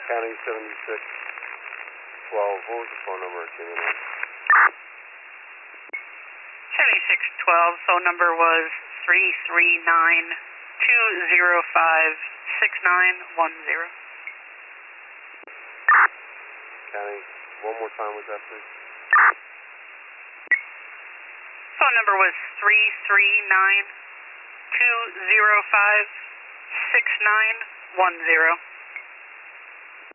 County 7612. What was the phone number it came in on? 7612, phone number was 339-205-6910. County, one more time was that, please? Phone number was 339-205-6910.